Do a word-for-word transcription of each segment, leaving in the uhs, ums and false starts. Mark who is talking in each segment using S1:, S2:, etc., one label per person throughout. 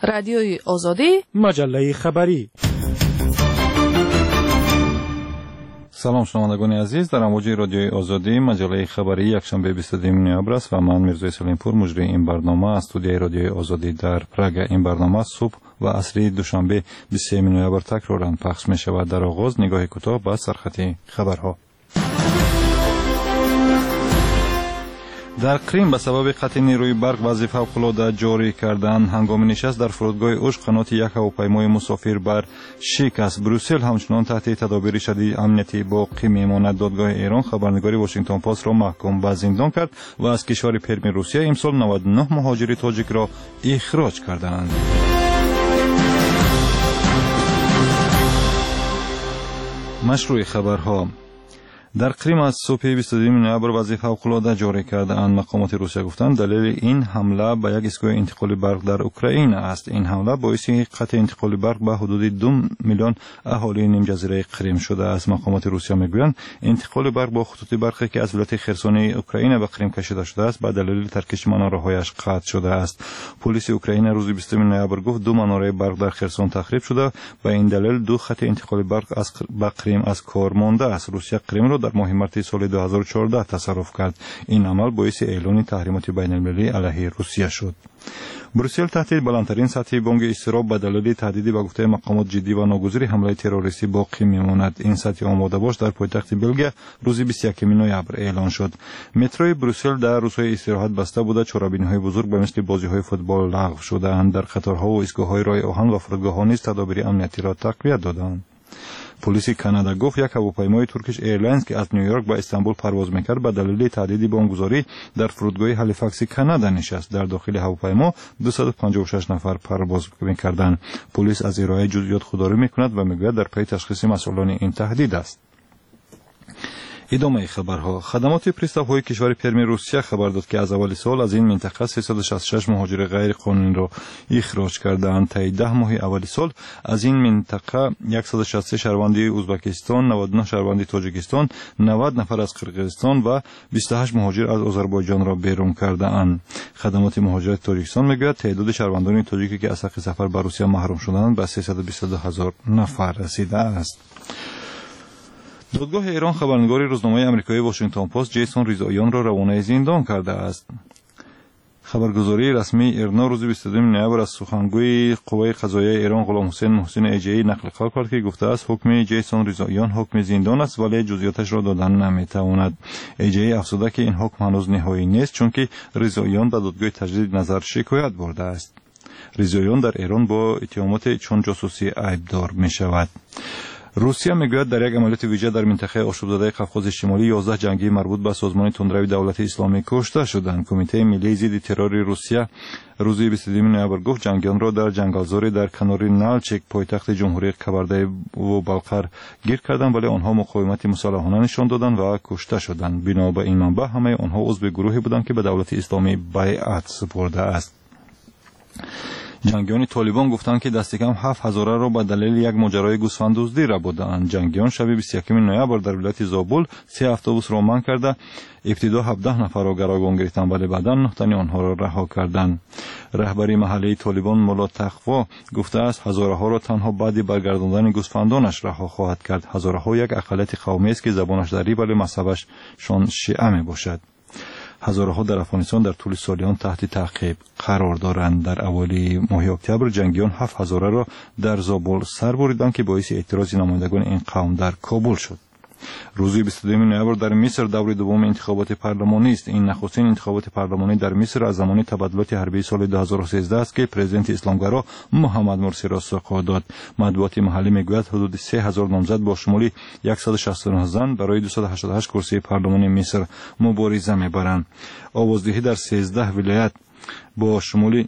S1: رادیوی آزادی،
S2: مجله خبری.
S3: سلام شنوندگان عزیز، در امواج رادیوی آزادی مجله خبری یکشنبه بیست و دو نوامبر است و من میرزا سلیمپور مجری این برنامه از استودیوی رادیوی آزادی در پراگ. این برنامه صبح و عصری دوشنبه بیست و سه نوامبر تکرارا پخش می شود. در آغاز نگاه کوتاه به سرخط خبرها. در کریم به سبب قطع نیروی برق وضع فوق‌العاده جاری کردن. هنگام نشست در فرودگاه اوش قنات یک هواپیمای مسافر بر شکست. بروسل همچنان تحت تدابیر شدید امنیتی باقی میماند. دادگاه ایران خبرنگاری واشنگتن پست را محکوم به زندان کرد و از کشور پرمی روسیه امسال نود و نه مهاجر تاجیک را اخراج کردند. مشروع خبرها. در کریم از صبح بیست و دو نوامبر وضع فوق‌العاده جاری کرده اند. مقامات روسیه گفتند دلیل این حمله به یک ایستگاه انتقال برق در اوکراین است. این حمله باعث قطع انتقال برق به حدود دو میلیون اهالی نیم جزیره کریم شده است. مقامات روسیه میگویند انتقال برق با خطوط برقی که از ولایت خرسونی اوکراین به کریم کشیده شده است به دلیل ترکش مناره‌هایش قطع شده است. پلیس اوکراین روز بیست و دو نوامبر گفت دو مناره برق در خرسون تخریب شده. به این دلیل دو خط انتقال برق از به کریم از کار مانده است. روسیه کریم را در ماه مارس سال دو هزار و چهارده تصرف کرد. این عمل باعث اعلان تحریمات بین المللی علیه روسیه شد. بروسل تحت بلندترین سطح بانگ اضطراب به دلیل تهدید به گفته مقامات جدی و ناگزیر حمله تروریستی باقی میماند. این سطح آماده باش در پایتخت بلژیک روز بیست و یکم نوامبر اعلان شد. متروی بروسل در روزهای استراحت بسته بوده. چهاربینی‌های بزرگ به مثل بازی‌های فوتبال لغو شده‌اند. در قطارها و ایستگاه‌های راه آهن و فرودگاه‌ها نیز تدابیر امنیتی را تقویت دادند. پلیس کانادا گفت یک هواپیمای ترکیش ایرلاینز که از نیویورک به استانبول پرواز میکرد به دلیل تهدید بمبگذاری در فرودگاه هالیفاکس کانادا نشست. در داخل هواپیما دویست و پنجاه و شش نفر پرواز میکردند. پلیس از ارائه جزئیات خودداری میکند و میگوید در پی تشخیص مسئولان این تهدید است. ادامه خبرها. خدمات پرستاوهای کشور پرمی روسیه خبر داد که از اول سال از این منطقه سیصد و شصت و شش مهاجر غیر قانونی را اخراج کردند. تا ده ماه اول سال از این منطقه صد و شصت و سه شهروندی ازبکستان، نود و نه شهروندی تاجیکستان، نود نفر از قرقیزستان و بیست و هشت مهاجر از آذربایجان را بیرون کرده‌اند. خدمات مهاجرت تاجیکستان میگوید تعداد شهروندان تاجیکی که از حق سفر به روسیه محروم شدند به سیصد و بیست و دو هزار نفر رسیده است. دادگاه ایران خبرنگاری روزنامه آمریکایی واشنگتن پست جیسون ریزاییان را روانه زندان کرده است. خبرگزاری رسمی ایرنا روز بیست و دو نوامبر از سخنگوی قوه قضاییه ایران غلام حسین محسن ایجی نقل قول کرد که گفته است حکم جیسون ریزاییان حکم زندان است ولی جزئیاتش را دادن نمیتواند. ایجی افزوده که این حکم هنوز نهایی نیست چون که ریزاییان به دادگاه تجدید نظر شکایت برده است. ریزاییان در ایران با اتهامات چون جاسوسی عیبدار می شود. روسیه میگوید در یک عملیات ویژه در منطقه آشوب زده قفقاز شمالی یازده جنگی مربوط به سازمان تندروی دولت اسلامی کشته شدند. کمیته ملی ضد ترور روسیه روز بیست و دو نوامبر گفت جنگیان را در جنگلزاری در کنار نالچیک پایتخت جمهوری کبرده و بالقر گیر کردند ولی آنها مقاومت مسلحانه نشان دادند و کشته شدند. بنا به این منبع همه آنها عضو گروهی بودند که به دولت اسلامی بیعت سپرده است. جنگیان طالبان گفتند که دست کم هفت هزار را به دلیل یک ماجرای گوسفند دزدی را بردند. جنگیان شب بیست و یکم نوامبر در ولایت زابل سه اتوبوس را منع کرده ابتدا هفده نفر را گروگان گرفتند ولی بعدا نه تن آنها را رها کردند. رهبری محلی طالبان مولا تقوا گفته است هزارها را تنها بعد برگرداندن گوسفندانش رها خواهد کرد. هزارها یک اقلیت قومی است که زبانش دری ولی مذهبش شان شیعه می باشد. هزارها در افغانستان در طول سالیان تحت تعقیب قرار دارند. در اوایل ماه اکتبر جنگیان هفت هزار را در زابل سر بریدند که باعث اعتراض نمایندگان این قوم در کابل شد. روز بیست و دو نوامبر در مصر دور دوم انتخابات پارلمانی است. این نخستین انتخابات پارلمانی در مصر از زمان تبدیلات حربی سال دو هزار و سیزده است که پرزیدنت اسلامگرا محمد مرسی را سوق داد. مطبوعات محلی میگوید حدود سه هزار نامزد با شمول صد و شصت و نه زن برای دویست و هشتاد و هشت کرسی پارلمانی مصر مبارزه میبرند. آوازدهی در سیزده ولایت با شمول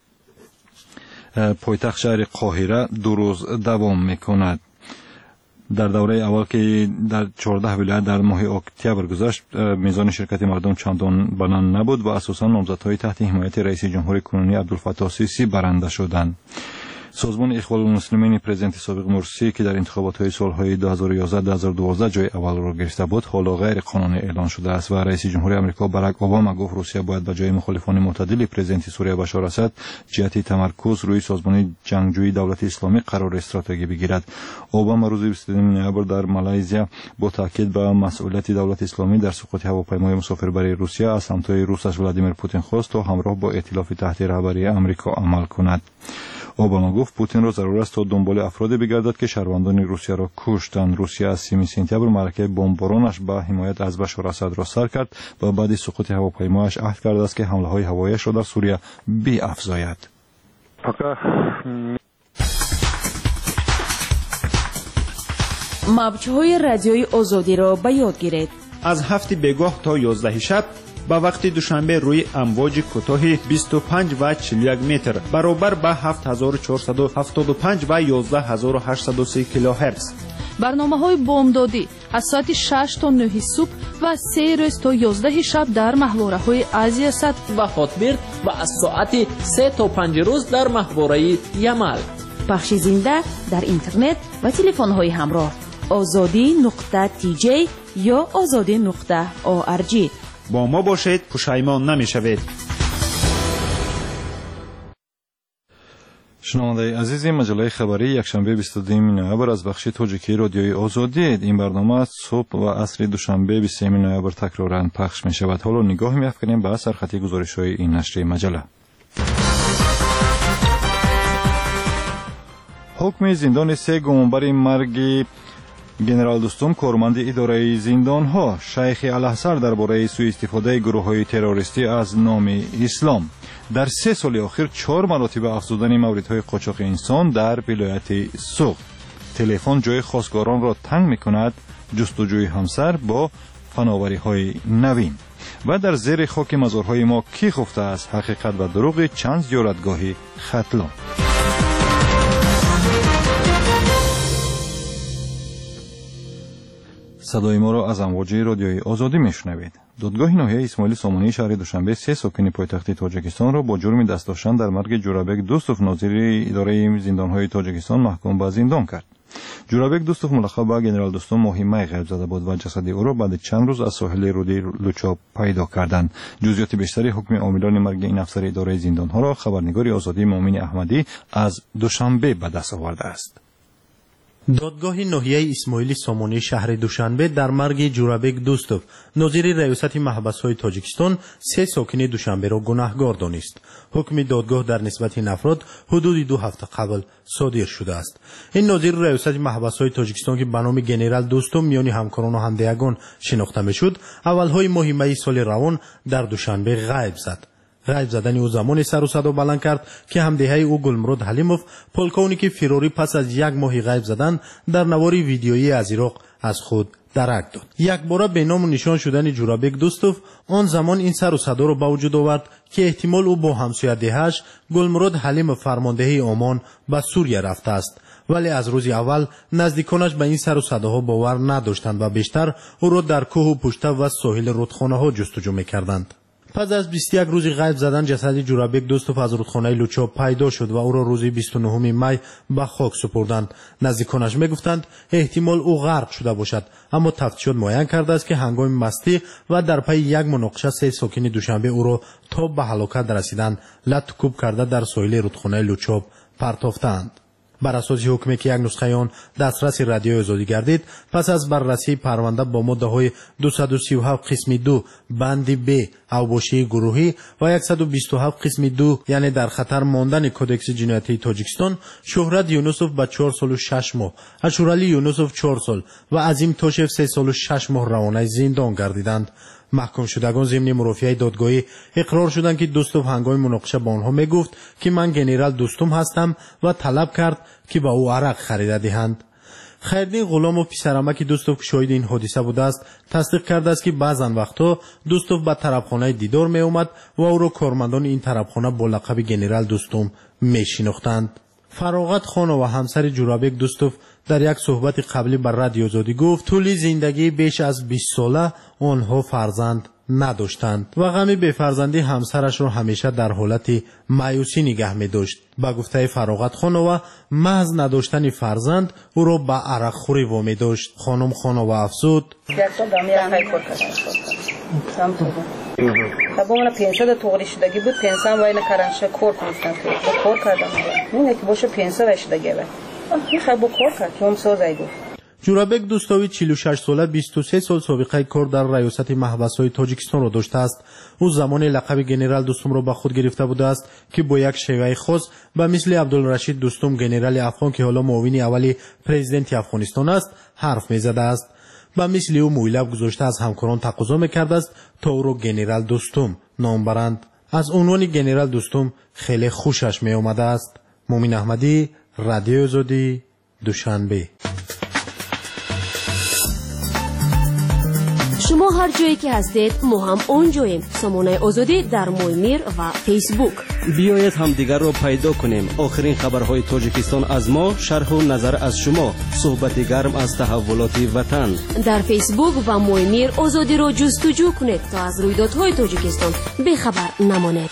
S3: پایتخت شهر قاهره دو روز دوام میکند. در دوره اول که در چهارده ولایت در ماه اکتبر گذشت میزان شرکت مردم چندان بلند نبود و اساساً نامزدهای تحت حمایت رئیس جمهور کنونی عبدالفتاح السیسی برنده شدند. سازمان اخوان المسلمین پرزیدنت سابق مرسی که در انتخابات سالهای دو هزار و یازده دو هزار و دوازده جای اول را گرفته بود حالا غیر قانونی اعلان شده است و رئیس جمهور آمریکا باراک اوباما گفت روسیه باید به جای مخالفان معتدل پرزیدنت سوریه بشار اسد جهت تمرکز روی سازمان جنگجویی دولت اسلامی قرار استراتژی بگیرد. اوباما روز بیست و دو نوامبر در مالایزیا با تاکید به مسئولیت دولت اسلامی در سقوط هواپیمای مسافربری روسیه از همتای روسش ولادیمیر پوتین خواست تا همراه با ائتلاف تحت رهبری آمریکا عمل کند. اوباما گفت پوتین را ضرور است تا دنبال افرادی بگردد که شهروندان روسیه را کشتند. روسیه از سوم سپتامبر معرکه بمبارانش به حمایت از بشار اسد را سر کرد و بعد سقوط هواپیمایش عهد کرده است که حمله های هواییش را در سوریه بیافزاید.
S1: موج‌های رادیوی آزادی را به یاد گیرید.
S2: از هفت بگاه تا یازده شب با وقت دوشنبه روی امواج کوتاه بیست و پنج و چهل و یک متر برابر با هفت هزار و چهارصد و هفتاد و پنج و یازده هزار و هشتصد و سی کیلوهرتز.
S4: برنامه‌های بامدادی از ساعت شش تا نه صبح و سه روز تا یازده شب در محوره‌های آسیا صد
S5: و خاطبرد و از ساعت سه تا پنج روز در محوره یمل.
S1: پخش زنده در اینترنت و تلفن‌های همراه آزادی نقطه تی جی یا آزادی نقطه او ار جی.
S2: با ما باشید، پشیمان نمی‌شوید.
S3: شنونده عزیز مجله خبری یکشنبه بیست و دو نوامبر از بخش تاجیکی رادیوی آزادی. این برنامه صبح و عصر دوشنبه بیست و سه نوامبر تکرارا پخش می شود. حالا نگاه می‌افکنیم به سرخطی گزارش‌های این نشریه مجله. حکم زندان سه گمانبر مرگ گنرال دوستم کارمند اداره زندان ها. شیخ الحصر درباره سوء استفاده گروه های تروریستی از نام اسلام. در سه سال اخیر چهار مراتب افزودن موردهای قاچاق انسان در ولایت سوق. تلفن جای خواستگاران را تنگ می کند. جستجوی همسر با فناوری های نوین. و در زیر خاک مزارهای ما کی خفته است؟ حقیقت و دروغ چند زیارتگاه ختلان. صدای ما را از امواج رادیوی آزادی میشنوید. دادگاه ناحیه اسماعیل سامانی شهر دوشنبه سه ساکن پایتخت تاجیکستان را با جرم دست داشتن در مرگ جورابک دوستوف ناظر اداره زندانهای تاجیکستان محکوم به زندان کرد. جورابک دوستوف ملقب به گنرال دوستم ماهی می غیب زده بود و جسد او را بعد چند روز از ساحل رودی لوچاب پیدا کردند. جزئیات بیشتری حکم عاملان مرگ این افسر اداره زندانها را خبرنگار آزادی مومن احمدی از دوشنبه به دست آورده است.
S6: دادگاه ناحیه اسماعیل سامانی شهر دوشنبه در مرگ جورابک دوستوف ناظر ریاست محبس‌های تاجیکستان سه ساکن دوشنبه را گناهکار دانست. حکم دادگاه در نسبت این افراد حدود دو هفته قبل صادر شده است. این ناظر ریاست محبس‌های تاجیکستان که به نام گنرال دوستم میان همکاران و همدیگان شناخته میشد، اولهای ماه می سال روان در دوشنبه غیب زد. غیب زدن او زمان سر و صدا بلند کرد که همدیهای او گلمرود حلیموف پولکونیک فراری پس از یک ماه غیب زدن در نواری ویدیویی از عراق از خود درک داد. یک بار به نام و نشان شدن جورابک دوستوف آن زمان این سر و صدا را به وجود آورد که احتمال او با همسایه‌دهش گلمرود حلیم فرمانده عمان به سوریه رفته است. ولی از روز اول نزدیکانش به این سر و صداها باور نداشتند و بیشتر او را در کوه و پشته و ساحل رودخانه ها جستجو می‌کردند. پس از بیست و یک روز غیب زدن جسد جورابک دوستوف از رودخانه لوچاب پیدا شد و او را روز بیست و نه می به خاک سپردند. نزدیکانش میگفتند احتمال او غرق شده باشد، اما تفتیشات معاین کرده است که هنگام مستی و در پی یک مناقشه سه ساکن دوشنبه او را تا به هلاکت رسیدن لط کوب کرده در ساحل رودخانه لوچاب پرتافتند. بر اساس حکمی که یک نسخه آن دسترس رادیو آزادی گردید، پس از بررسی پرونده با ماده های دویست و سی و هفت قسم دو بند ب اوباشی گروهی و صد و بیست و هفت قسم دو یعنی در خطر ماندن کودکس جنایتی تاجیکستان، شهرت یونسوف به چهار سال و شش ماه، اشورالی یونسوف چهار سال و عظیم توشف سه سال و شش ماه روانه زندان گردیدند. محکوم شدگان ضمن مرافعه دادگاهی اقرار شدند که دوستوف هنگام مناقشه با آنها میگفت که من گنرال دوستم هستم و طلب کرد که با او عرق خریده دهند. خیردین غلام و پسرعمک دوستوف که شاهد این حادثه بوده است تصدیق کرده است که بعضن وقتا دوستوف به طربخانه دیدار می اومد و او را کارمندان این طربخانه با لقب گنرال دوستم می شناختند. فراغت خان و همسر جورابک دوستوف در یک صحبت قبلی بر رادیو آزادی گفت طول زندگی بیش از بیست ساله آنها فرزند نداشتند و غم بی‌فرزندی همسرش را همیشه در حالت مایوسی نگه می داشت. با گفته فراغت خانوما محض نداشتن فرزند او را به عرق خوری وامی داشت. خانم خانوما افزود:
S7: یک سال دام یک خیلی کار کردم. سام تو. تا با من پنسه توغری شدگی بود، پنسه هم وایل کرانشه کار کنستم که کار کردم. این که باشه پنسه وشدگی بود. این خیلی با کار کرد. هم سازای بود.
S6: جورابک دوستوی چهل و شش ساله بیست و سه سال سابقه کار در ریاست محبس‌های تاجیکستان را داشته است. او زمان لقب گنرال دوستم را به خود گرفته بوده است که با یک شیوه خاص به مثل عبدالرشید دوستم گنرال افغان که حالا معاون اولی پرزیدنت افغانستان است حرف می‌زده است. به مثل او مویلب گذاشته از همکاران تقاضا می‌کرده است تا او را گنرال دوستم نام برند. از عنوان گنرال دوستم خیلی خوشش می‌آمده است. مومن احمدی، رادیو آزادی، دوشنبه.
S8: شما هر جایی که هستید ما هم اونجاییم. سامانه آزادی در مویمیر و فیسبوک.
S9: بیایید هم دیگر رو پیدا کنیم. آخرین خبرهای تاجیکستان از ما، شرح و نظر از شما، صحبت گرم از تحولات وطن.
S8: در فیسبوک و مویمیر آزادی رو جستجو کنید تا از رویدادهای تاجیکستان بخبر نمانید.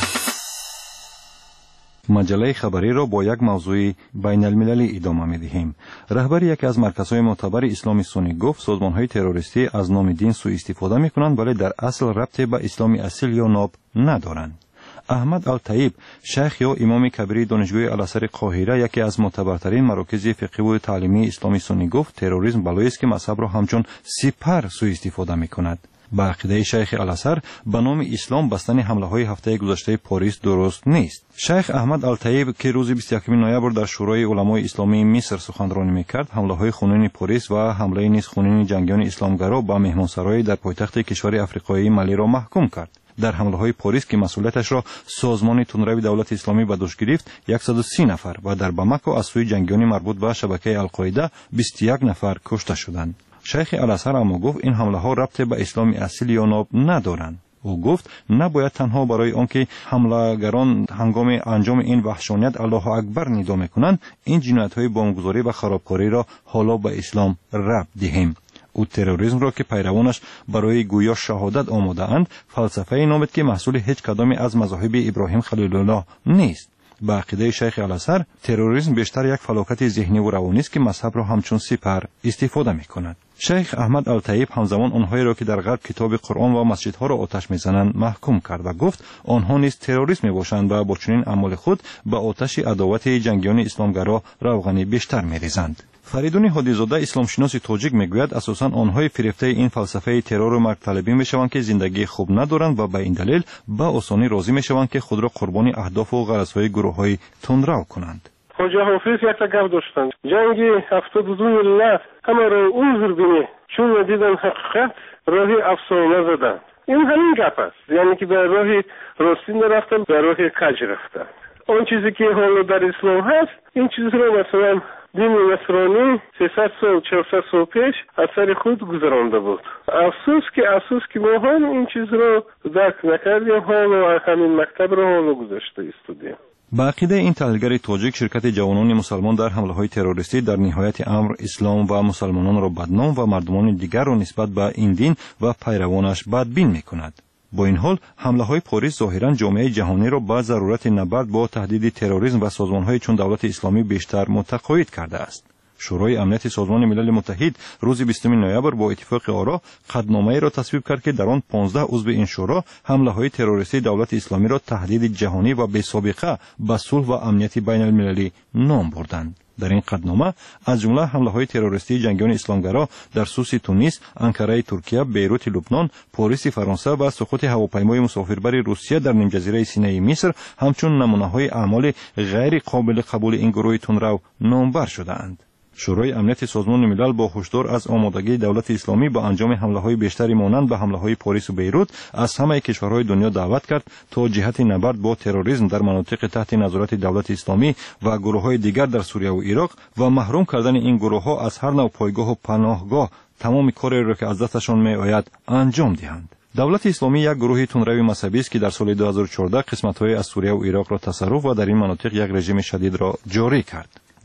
S3: مجله خبری را با یک موضوع بین المللی ادامه می دهیم. رهبر یکی از مرکزهای معتبر اسلام سنی گفت سازمانهای تروریستی از نام دین سوء استفاده می کنند ولی در اصل ربطی به اسلام اصیل یا ناب ندارند. احمد الطیب، شیخ یا امام کبیر دانشگاه الازهر قاهره، یکی از معتبرترین مراکز فقهی و تعلیمی اسلام سنی گفت تروریسم بلایی است که مذهب را همچون سپر سوء استفاده می کند. با عقیده شیخ الازهر به نام اسلام بستن حمله های هفته گذشته پاریس درست نیست. شیخ احمد الطیب که روز بیست و یکم نوامبر در شورای علمای اسلامی مصر سخنرانی میکرد، حمله های خونین پاریس و حمله نیز خونین جنگیان اسلامگرا به مهمانسرای در پایتخت کشور افریقایی ملی را محکوم کرد. در حمله های پاریس که مسئولیتش را سازمان تندروی دولت اسلامی به دوش گرفت صد و سی نفر و در باماکو از سوی جنگیان مربوط به شبکه القاعده بیست و یک نفر کشته شدند. شیخ الازهر اما گفت این حمله ها ربط به اسلام اصیل یا ناب ندارند. او گفت نباید تنها برای آنکه حملهگران هنگام انجام این وحشانیت الله اکبر ندا میکنند این جنایت های بمبگذاری و خرابکاری را حالا به اسلام ربط دهیم. او تروریسم را که پیروانش برای گویا شهادت آماده اند فلسفه نامید که محصول هیچ کدامی از مذاهب ابراهیم خلیل الله نیست. با عقیده شیخ الازهر تروریسم بیشتر یک فلاکت ذهنی و روانی است که مذهب را همچون سپر استفاده میکند. شیخ احمد الطیب همزمان آنهایی را که در غرب کتاب قرآن و مسجدها را آتش میزنند محکوم کرد و گفت آنها نیز تروریست میباشند و با چنین اعمال خود به آتش عداوت جنگیان اسلامگرا روغنی بیشتر میریزند. فریدون هادیزاده اسلامشناس تاجیک میگوید اساساً آنهای فریفته این فلسفه ترور و مرگ طلبی میشوند که زندگی خوب ندارند و به این دلیل به آسانی راضی میشوند که خود را قربانی اهداف و غرضهای گروههای تندرو کنند.
S10: خواجه حافظ یک گپ داشتند جنگ هفتاد و دو ملت همه را عذر بینی چون دیدن حقیقت راه افسانه زدن. این همین گپ است، یعنی که به راه راستی نرفتن به راه کج رفتن. آن چیزی که حالا در اسلام هست این چیز رو مثلا دین نصرانی سیصد سال چهارصد سال پیش از سر خود گذرانده بود. افسوس که افسوس که ما هم این چیز رو درک نکردیم، حالا همین مکتب رو حالا گذاشته استودیم.
S3: با عقیده این تحلیلگر تاجیک شرکت جوانان مسلمان در حمله های تروریستی در نهایت امر اسلام و مسلمانان را بدنام و مردمان دیگر را نسبت به این دین و پیروانش بدبین می کند. با این حال حمله های پاریس ظاهرا جامعه جهانی را با ضرورت نبرد با تهدید تروریسم و سازمان های چون دولت اسلامی بیشتر متقاعد کرده است. شورای امنیت سازمان ملل متحد روز بیستم نوامبر با اتفاق آرا قطعنامه‌ای را تصویب کرد که در آن پانزده عضو این شورا حمله‌های تروریستی دولت اسلامی را تهدید جهانی و بی‌سابقه به صلح و امنیت بین المللی نام بردند. در این قطعنامه از جمله حمله‌های تروریستی جنگیان اسلامگرا در سوس تونس، انکاره ترکیه، بیروت لبنان، پاریس فرانسه و سقوط هواپیمای مسافربر روسیه در نیمجزیره سینای مصر همچون نمونه‌های اعمال غیر قابل قبول این گروه تندرو نامبر شده‌اند. شورای امنیت سازمان ملل با هشدار از آمادگی دولت اسلامی با انجام حمله‌های بیشتری مانند به حمله‌های پاریس و بیروت از همه کشورهای دنیا دعوت کرد تا جهت نبرد با تروریسم در مناطق تحت نظارت دولت اسلامی و گروه‌های دیگر در سوریه و عراق و محروم کردن این گروه‌ها از هر نوع پایگاه و پناهگاه تمام کاری را که از دستشان می‌آید انجام دهند. دولت اسلامی یک گروه تندروی مذهبی است که در سال دو هزار و چهارده قسمت‌های از سوریه و عراق را تصرف و در این مناطق یک رژیم شدید را جاری کرد.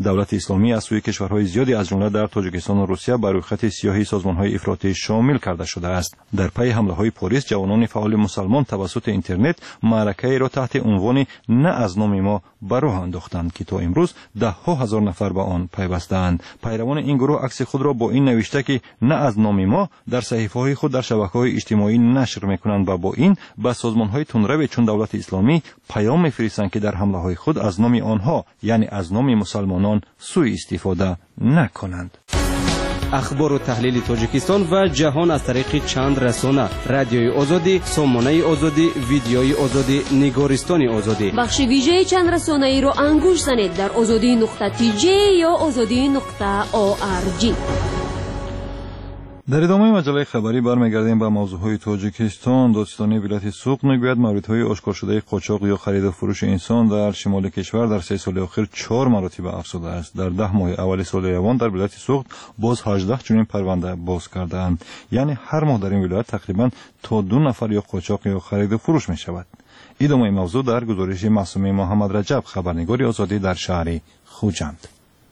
S3: دولت اسلامی از سوی کشورهای زیادی از جمله در تاجیکستان و روسیه بر روی خط سیاهی سازمان‌های افراطی شامل کرده شده است. در پی حمله‌های پلیس جوانان فعال مسلمان توسط اینترنت معرکه‌ای را تحت عنوان نه از نام ما به راه انداختند که تا امروز ده ها هزار نفر به آن پیوسته‌اند. پیروان این گروه عکس خود را با این نوشته که نه از نام ما در صحیفه‌های خود در شبکه‌های اجتماعی نشر می‌کنند و با این به سازمان‌های تندرو چون دولت اسلامی پیام می‌فرستند که در حمله‌های خود از نام آنها یعنی از نام مسلمانان سوء استفاده نکنند.
S9: اخبار و تحلیل تاجیکستان و جهان از طریق چند رسانه: رادیوی آزادی، سامانه آزادی، ویدیوی آزادی، نگارستان آزادی.
S8: بخش ویژه چند رسانه ای را انگوش زنید در آزادی نقطه تی جی یا آزادی نقطه او آر جی.
S3: در ادامه مجله خبری برمیگردیم به موضوعهای تاجیکستان. دادستانی ولایت سوق میگوید موردهای آشکار شده قاچاق یا خرید و فروش انسان در شمال کشور در سه سال اخیر چهار مراتب افزوده است. در ده ماه اول سال روان در ولایت سوق باز هجده چنین پرونده باز کردند. یعنی هر ماه در این ولایت تقریبا تا دو نفر یا قاچاق یا خرید و فروش می شود. ادامه موضوع در گزارش معصومه محمد رجب، خبرنگار آزادی در شهر خوجند.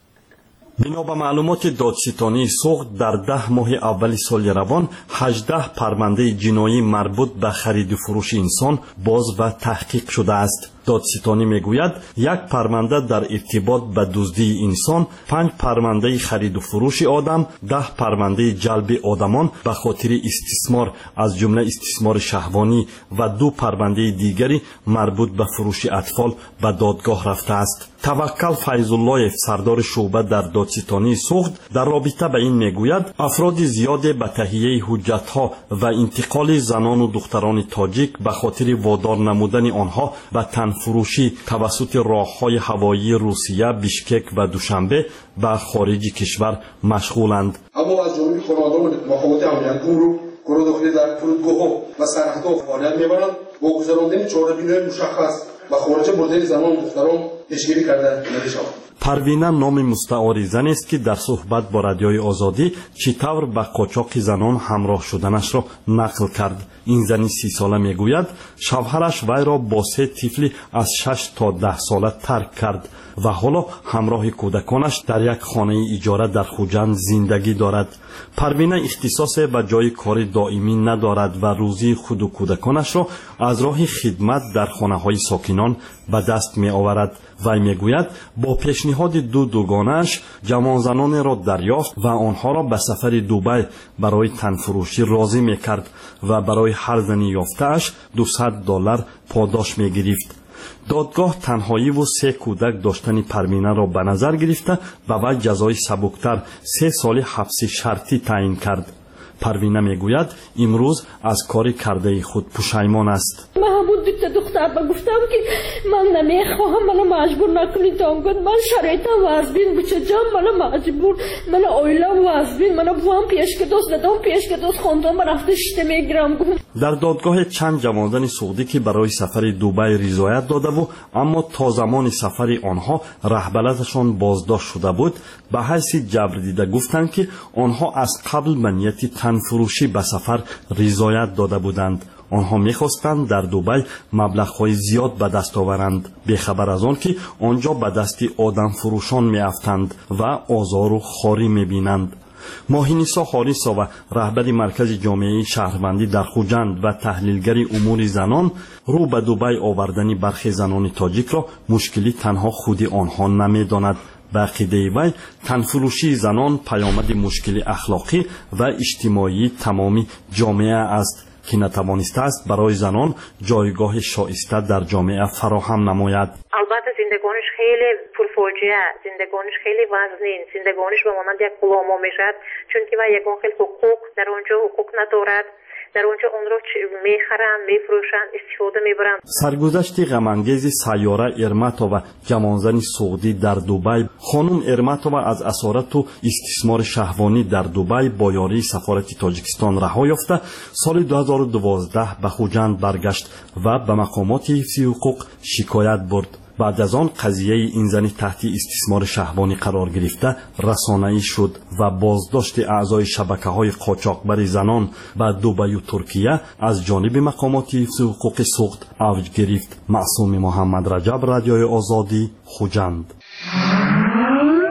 S11: بنا به معلومات دادستانی سوق در ده ماه اول سال روان هجده پرونده جنایی مربوط به خرید و فروش انسان باز و تحقیق شده است. دادستانی میگوید یک پرونده در ارتباط به دزدی انسان، پنج پرونده خرید و فروش آدم، ده پرونده جلب آدمان به خاطر استثمار از جمله استثمار شهوانی و دو پرونده دیگری مربوط به فروش اطفال به دادگاه رفته است. توکل فیض الله سردار شعبه در دادستانی سوخت در رابطه به این میگوید افراد زیاد به تهیه حجت‌ها و انتقال زنان و دختران تاجیک به خاطر وادار نمودن آنها به تن فروشی توسط راه‌های هوایی روسیه، بیشکک و دوشنبه به خارج کشور مشغولند.
S12: اما از جمله خانواده‌های مخابرات امنیتی رو گروه داخلی در فرودگاه‌ها و صنعت‌ها فعالیت می‌برند با گذراندن چهار بینای مشخص و خارج مورد زنان و دختران پیشگیری کرده نمی‌شود.
S11: پروینه نام مستعار زن است که در صحبت با رادیوی آزادی چطور به قاچاق زنان همراه شدنش را نقل کرد. این زنی سی ساله میگوید شوهرش وی را با سه طفلی از شش تا ده ساله ترک کرد و حالا همراه کودکانش در یک خانه اجاره در خوجند زندگی دارد. پروینه اختصاص به جای کار دائمی ندارد و روزی خود و کودکانش را از راه خدمت در خانه های ساکنان به دست می آورد. وی میگوید با پیشنهاد دو دوگانش جوان زنان را دریافت و آنها را به سفر دبی برای تنفروشی راضی می کرد و برای هر زنی یافته‌اش دویست دلار پاداش می گرفت. دادگاه تنهایی و سه کودک داشتن پروینه را به نظر گرفته و وی جزای سبکتر سه سال حبس شرطی تعیین کرد. پروینه میگوید امروز از کاری کرده خود پشیمان است.
S13: محمود دو تا دختر با گفتم که من نمیخواهم، منو مجبور نکنید دانگود، من شرایطم وزبین بچه جان، منو مجبور، من آیلم وزبین، منو بوام پیش که دوست دادم پیش که دوست خوندم من رفته شته میگیرم.
S11: در دادگاه چند جوانزن سعودی که برای سفر دبی رضایت داده و اما تا زمان سفر آنها رهبرشان بازداشت شده بود به حیث جبر دیده گفتند که آنها از قبل به نیت تنفروشی به سفر رضایت داده بودند. آنها میخواستند در دبی مبلغ‌های زیاد به دست آورند، بیخبر از آن که آنجا به دست آدم فروشان میافتند و آزار و خواری میبینند. ماهینیسا خاریسا و رهبر مرکز جامعه شهروندی در خوجند و تحلیلگر امور زنان رو به دبی آوردن برخی زنان تاجیک را مشکلی تنها خود آنها نمیداند. به عقیده وی تنفروشی زنان پیامد مشکل اخلاقی و اجتماعی تمامی جامعه است که نتوانسته است برای زنان جایگاه شایسته در جامعه فراهم نماید.
S14: البته زندگانش خیلی پرفاجعه، زندگانش خیلی وزنین، زندگانش به مانند یک غلام میشد، چون که و یگان خیلی حقوق در آنجا حقوق ندارد. در اونجا اون رو میخرن، میفروشن، استفاده میبرن.
S11: سرگذشت غم‌انگیز سیاره ارماتووا جوانزن سعودی در دبی. خانم ارماتووا از اسارت و استثمار شهوانی در دبی با یاری سفارت تاجیکستان رها یافته سال دو هزار و دوازده به خوجند برگشت و به مقامات حفظ حقوق شکایت برد. بعد از آن قضیه این زن تحت استثمار شهوانی قرار گرفته رسانه‌ای شد و بازداشت اعضای شبکه‌های قاچاقبر زنان به دبی و ترکیه از جانب مقامات حفظ حقوق سوخت اوج گرفت. معصوم محمد رجب، رادیوی آزادی، خوجند.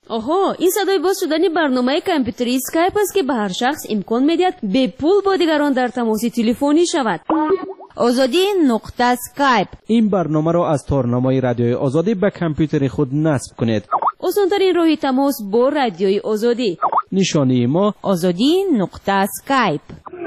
S8: آها، این صدای باز شدن برنامه کامپیوتری اسکایپ است که به هر شخص امکان میدهد به پول با دیگران در تماس تلفنی شود.
S1: آزادی نقطه اسکایپ.
S15: این برنامه را از تارنامه رادیوی آزادی به کامپیوتر خود نصب کنید.
S8: آسان‌ترین راه تماس با رادیوی آزادی.
S15: نشانی ما
S1: آزادی نقطه اسکایپ.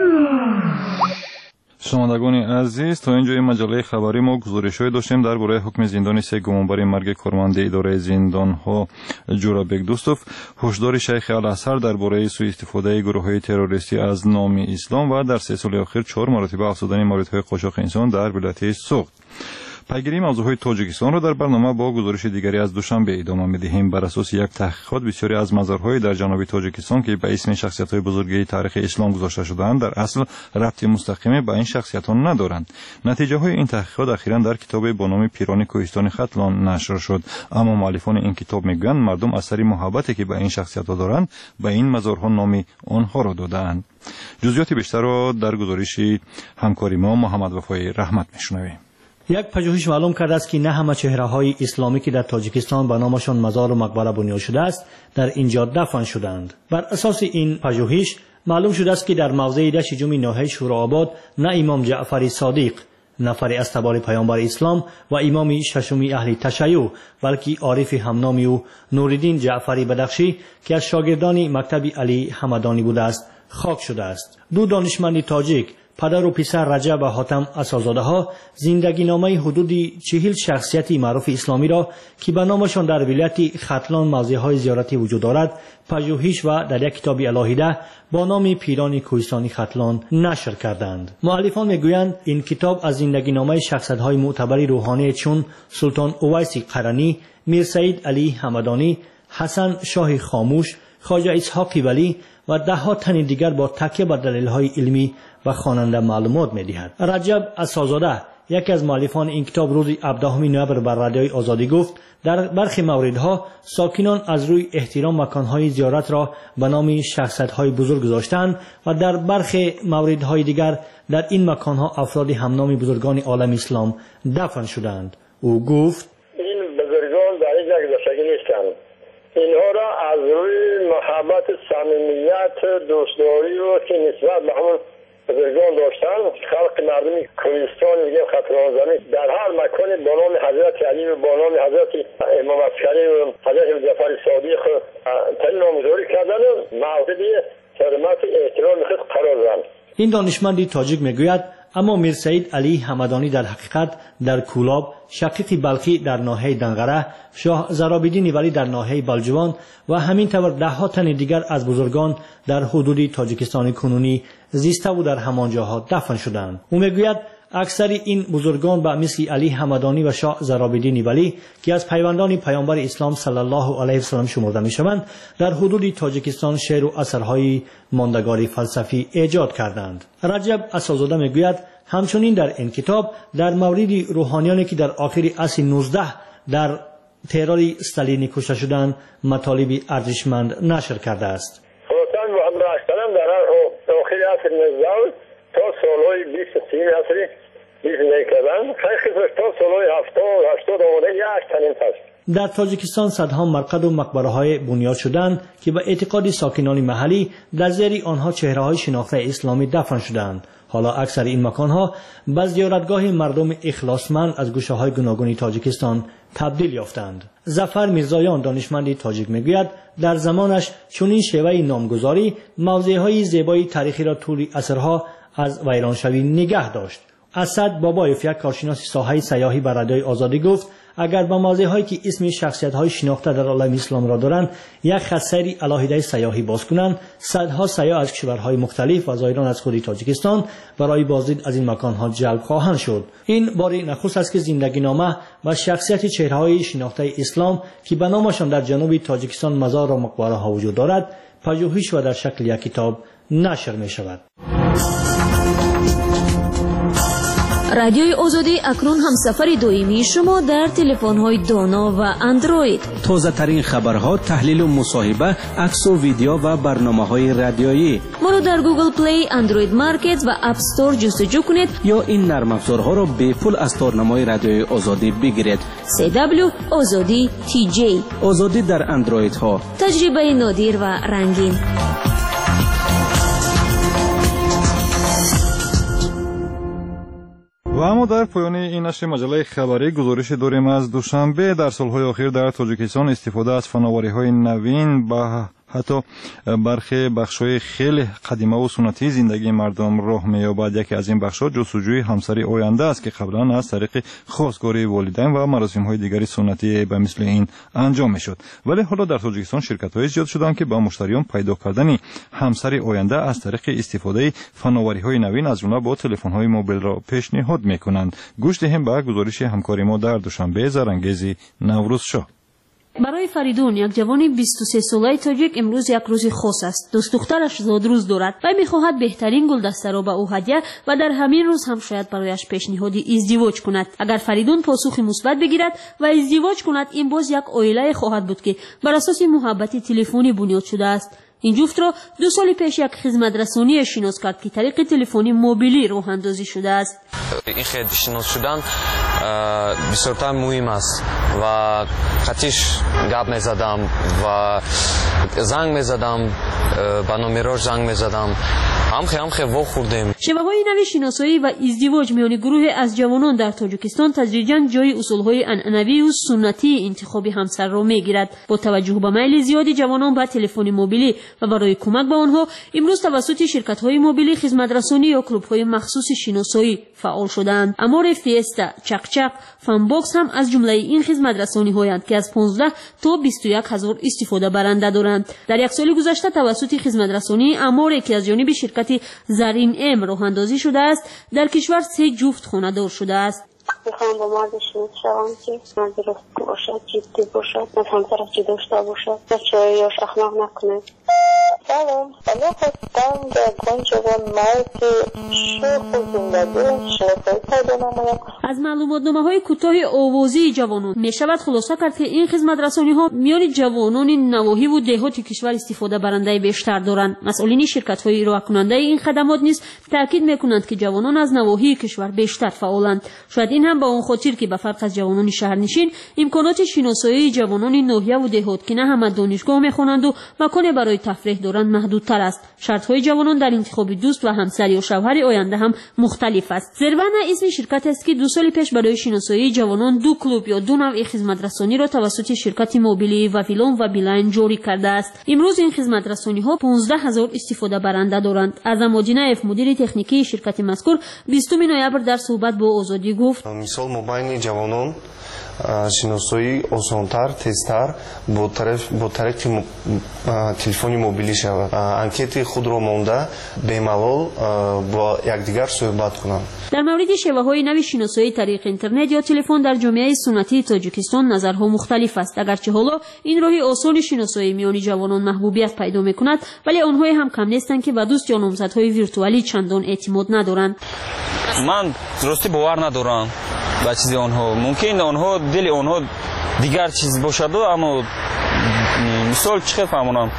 S3: شنوندگان عزیز، تا اینجای مجله خبری ما گزارش‌های داشتیم درباره حکم زندان سه گمانبر مرگ کارمند اداره زندان‌ها جورابک دوستوف، هشدار شیخ الازهر درباره سوء استفاده گروه‌های تروریستی از نام اسلام و در سه سال اخیر چهار مرتبه افزودن موردهای قاچاق انسان در ولایت سوخت. پیگیری موضوعهای تاجیکستان را در برنامه با گزارش دیگری از دوشنبه ادامه می‌دهیم. بر اساس یک تحقیقات بسیاری از مزارهای در جنوب تاجیکستان که به اسم شخصیت‌های بزرگی تاریخ اسلام گذاشته شده‌اند در اصل ربط مستقیم به این شخصیت‌ها ندارند. نتیجه‌های این تحقیقات اخیراً در کتاب با نام پیران کوهستان ختلان نشر شد، اما مؤلفان این کتاب می‌گویند مردم اثری محبتی که به این شخصیت‌ها دارند به این مزارها نام آنها را داده‌اند. جزئیات بیشتر را در گزارش همکاری ما محمد وفای رحمت می‌شنویم.
S16: یک پژوهش معلوم کرده است که نه همه چهره‌های اسلامی که در تاجیکستان به نامشان مزار و مقبره بنیاد شده است در اینجا دفن شدند. بر اساس این پژوهش معلوم شده است که در موضع ده شجم ناحیه شورآباد نه امام جعفر صادق، نفری از تبار پیامبر اسلام و امام ششمی اهل تشیع، بلکه عارف همنامی و نوردین جعفری بدخشی که از شاگردان مکتب علی حمدانی بوده است خاک شده است. دو دانشمند تاجیک، پدر و پسر رجب و حاتم اساس‌زاده ها، زندگی نامه حدودی چهل شخصیتی معروف اسلامی را که به نامشان در ولایت ختلان موضع‌های زیارتی وجود دارد پژوهش و در یک کتاب الهیده با نام پیران کوهستان ختلان نشر کردند. مؤلفان میگویند این کتاب از زندگی نامه شخصیت‌های معتبر روحانی چون سلطان اویس قرنی، میر سید علی حمدانی، حسن شاه خاموش، خواجه اسحاق ولی و ده ها تن دیگر با تکیه بر دلایل علمی و خواننده معلومات می‌دهد. رجب اساس‌زاده، یکی از مؤلفان این کتاب، روز هفدهم نوامبر بر رادیوی آزادی گفت در برخی موردها ساکنان از روی احترام مکان‌های زیارت را به نام شخصیت‌های بزرگ گذاشتند و در برخی موردهای دیگر در این مکان‌ها افراد همنام بزرگان عالم اسلام دفن شدند. او گفت
S17: این بزرگان در این جای گذاشته نیستند. اینها را از روی محبت، صمیمیت، دوستداری و که نسبت به همون بزرگان داشتن خلق مردمی کوهستان میگه ختلان زمین در هر مکانی با نام حضرت علی و با نام حضرت امام عسکری و حضرت جعفر صادق تعیین نامگذاری کردن و مورد حرمت احترام خود قرار دادند.
S16: این دانشمندی تاجیک میگوید اما میر سید علی حمدانی در حقیقت در کولاب، شقیق بلخی در ناحیه دنغره، شاه زرابیدین ولی در ناحیه بلجوان و همین طور ده ها تن دیگر از بزرگان در حدود تاجیکستان کنونی زیسته و در همان جاها دفن شدند. او میگوید اکثر این بزرگان به مثل علی حمدانی و شاه زرابیدین ولی که از پیوندان پیامبر اسلام صلی الله علیه و سلم شمرده میشوند در حدود تاجیکستان شعر و اثرهای ماندگاری فلسفی ایجاد کردند. رجب اساس‌زاده میگوید همچنین در این کتاب در مورد روحانیانی که در آخر عصر نوزده در ترور استالینی کشته شدند مطالب ارزشمند نشر کرده است.
S17: خراسان محمد راشدان در آخر عصر نوزده تا سالهای بیست و سه عصری بیست نکردن خیلی تا سالهای هفتاد هشتاد آمده یک تنین پس.
S16: در تاجیکستان صدها مرقد و مقبره های بنیاد شدند که به اعتقاد ساکنان محلی در زیر آنها چهره های شناخته اسلامی دفن شدند. حالا اکثر این مکانها به زیارتگاه مردم اخلاصمند از گوشه های گوناگون تاجیکستان تبدیل یافتند. ظفر میرزایان دانشمند تاجیک میگوید در زمانش چنین شیوه نامگذاری موضعهای زیبای تاریخی را طول عصرها از ویرانشوی نگه داشت. اسد بابایف، یک کارشناس ساحه سیاحی بر رادیوی آزادی گفت اگر با موضعهایی که اسم شخصیت‌های شناخته در عالم اسلام را دارند یک خط سیری الهیده سیاحی باز کنند، صدها سیاح از کشورهای مختلف و زائران از خود تاجیکستان برای بازدید از این مکان‌ها جلب خواهند شد. این باری نخست است که زندگی نامه و شخصیت چهره‌های شناخته اسلام که به نامشان در جنوب تاجیکستان مزار و مقبره‌ها وجود دارد پژوهش و در شکل یک کتاب نشر می‌شود.
S8: رادیوی آزادی اکنون همسفر دویمی شما در تلفن‌های دانا و اندروید.
S15: تازه ترین خبرها، تحلیل و مصاحبه، عکس و ویدیو و برنامه‌های رادیویی.
S8: ما رو در گوگل پلی، اندروید مارکت و اپ استور جستجو کنید
S15: یا این نرم افزارها را به پول از تارنمای رادیوی آزادی بگیرید.
S8: سی دبلیو آزادی تی جی.
S15: آزادی در اندروید ها.
S8: تجربه نادر و رنگین.
S3: و اما در پایان این نشر مجله خبری گزارش داریم از دوشنبه. در سالهای اخیر در تاجیکستان استفاده از فناوری‌های نوین با حتی برخی بخش‌های خیلی قدیمی و سنتی زندگی مردم راه می‌یابد. یکی از این بخش‌ها جستجوی همسری آینده است که قبلا از طریق خواستگاری والدین و مراسم‌های دیگری سنتی به مثل این انجام می‌شد، ولی حالا در تاجیکستان شرکت‌های زیاد شدند که با مشتریان پیدا کردن همسری آینده از طریق استفاده فناوری‌های نوین از جمله با تلفن‌های موبایل را پیشنهاد می‌کنند. گوش دهیم به گزارش همکاری ما در دوشنبه زرانگیز نوروز شاه.
S4: برای فریدون، یک جوان بیست و سه ساله تاجیک، امروز یک روز خاص است. دوست دخترش زادروز دارد و می‌خواهد بهترین گلدسته را به او هدیه و در همین روز هم شاید برایش پیشنهاد ازدواج کند. اگر فریدون پاسخی مثبت بگیرد و ازدواج کند، این باز یک عائله خواهد بود که بر اساس محبت تلفنی بنیاد شده است. این جفت را دو سال پیش یک خدمت رسانی شناس کرد که طریق تلفنی موبیلی راه اندازی شده است.
S18: این خدمت شناس شدن بسیار مهم است و قطعش گپ میزدم و زنگ میزدم، با نمرش زنگ میزدم، هم خیلی هم خیلی وا خوردیم.
S4: شبه‌های نوی شناسایی و ازدواج میان گروه از جوانان در تاجیکستان تدریجاً جای اصول‌های عنعنوی و سنتی انتخاب همسر را میگیرد. با توجه به میل زیادی جوانان به تلفن موبیلی و برای کمک به آنها، امروز توسط شرکت‌های موبیلی خدمت‌رسانی یا کلوب‌های مخصوص شناسایی فعال شدند. امور فیستا، چقچق، فن باکس هم از جمله این خدمت‌رسانی‌هایند که از پانزده تا بیست و یک هزار استفاده برنده دارند. در یک سال گذشته توسط خدمت‌رسانی امور که از جانب شرکت زرین ام راه اندازی شده است، در کشور سه جفت خانه دار شده است.
S19: میخوام با مردش شوم که من درست باشد، جدی باشد، من همسرش جدی داشته باشد، بچه یاش اخلاق نکنه. سلام، اما خواستم در گنج و مرد شوق زندگی شناسایی پیدا نمایم.
S4: از معلوماتنامه های کوتاه آوازی جوانان می شود خلاصه کرد که این خدمت رسانی ها میان جوانان نواحی و دهات کشور استفاده برنده بیشتر دارند. مسئولین شرکت های ارائه کننده این خدمات نیز تاکید میکنند که جوانان از نواحی کشور بیشتر فعالند. شاید این هم با اون خاطر که به فرق از جوانان شهرنشین، امکانات شناسایی جوانان ناحیه و دهات که نه همه دانشگاه میخوانند و مکان برای تفریح دارند محدودتر است. شرط‌های جوانان در انتخاب دوست و همسر یا شوهر آینده هم مختلف است. زربنا اسم شرکت است که دو سال پیش برای شناسایی جوانان دو کلوب یا دو نوع خدمت رسانی را توسط شرکت موبیلی و ویلون و بیلاین جاری کرده است. امروز این خدمت رسانی ها پانزده هزار استفاده برنده دارند. اعظم مدیر مدیر تکنیکی شرکت مذکور بیستم نوامبر در صحبت با آزادی گفت:
S20: مثال مبین جوانان شناسایی آسان‌تر، تیزتر با طرف با طریق تلفن موبیلی شود. انکت خود را مانده بی‌ملال با یکدیگر صحبت کنند.
S4: در مورد شیوه‌های نوی شناسایی طریق اینترنت یا تلفن در جامعه سنتی تاجیکستان نظرها مختلف است. اگرچه حالا این راهی آسان شناسایی میان جوانان محبوبیت پیدا می‌کند، ولی آنها هم کم نیستند که به دوست یا نامزدهای ویرتوالی چندان اعتماد ندارند.
S21: من درستی باور ندارم به چیزی آنها. ممکن آنها دل آنها دیگر چیز باشد، اما مثال چه فهمونم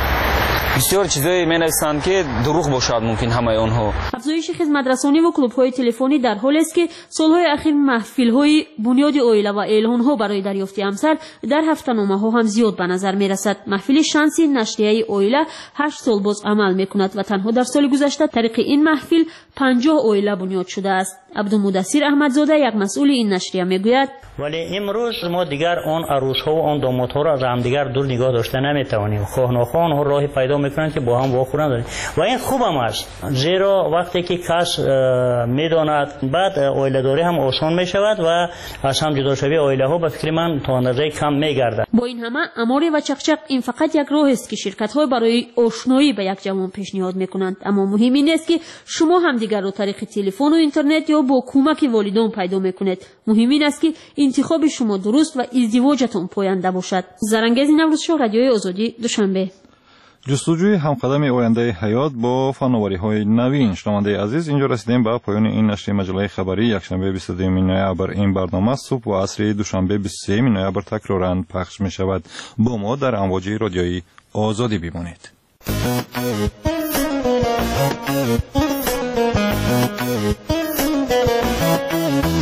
S21: بسیار چیزایی می‌نویسند که دروغ باشد ممکن همه آنها.
S4: افزایش خدمت رسانی و کلوب‌های تلفنی در حالی است که سال‌های اخیر محفل‌های بنیاد عائله و اعلان‌ها برای دریافت همسر در هفته‌نامه‌ها هم زیاد به نظر می‌رسد. محفل شانسی نشریه عائله هشت سال باز عمل می‌کند و تنها در سال گذشته طریق این محفل پنجاه عائله بنیاد شده است. عبدالمدثر احمدزاده یک مسئول این نشریه میگوید:
S16: ولی امروز ما دیگر آن عروس‌ها و آن دامادها را از همدیگر دور نگاه داشته نمی‌توانیم. خواه ناخواه آنها راهی پیدا می‌کنند که با هم واخورند داریم و این خوب هم است، زیرا وقتی که کس می‌داند بعد عائله‌داری هم آسان می‌شود و از هم جداشوی عائله‌ها به فکر من تا اندازه کم می‌گردد.
S4: با این همه اماره و چقچق این فقط یک راه است که شرکت‌ها برای آشنایی به یک جوان پیشنهاد می‌کنند، اما مهم این است که شما هم دیگر را طریق تلفن و اینترنت یا با کمک والدین پیدا می‌کنید. مهم این است که انتخاب شما درست و ازدواجتون پاینده باشد. زرانگیز نوروز شاه، رادیوی آزادی، دوشنبه.
S3: جستجوی همقدم آینده حیات با فناوری‌های نوین. شنونده عزیز، اینجا رسیدیم به پایان این نشر مجله خبری یکشنبه بیست و دو نوامبر. این برنامه صبح و عصر دوشنبه بیست و سه نوامبر تکرارا پخش می شود. با ما در امواج رادیویی آزادی بمانید.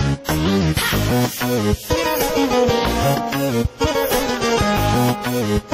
S5: Thank you.